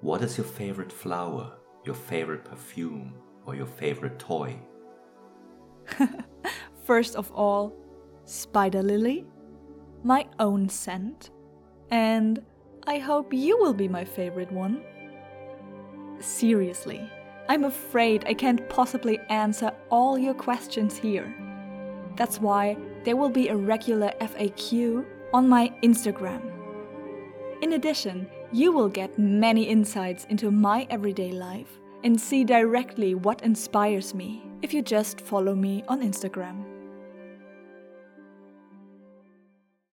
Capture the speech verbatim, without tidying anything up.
What is your favorite flower, your favorite perfume, or your favorite toy? First of all, spider lily, my own scent, and I hope you will be my favorite one. Seriously, I'm afraid I can't possibly answer all your questions here. That's why there will be a regular F A Q on my Instagram. In addition, you will get many insights into my everyday life and see directly what inspires me if you just follow me on Instagram.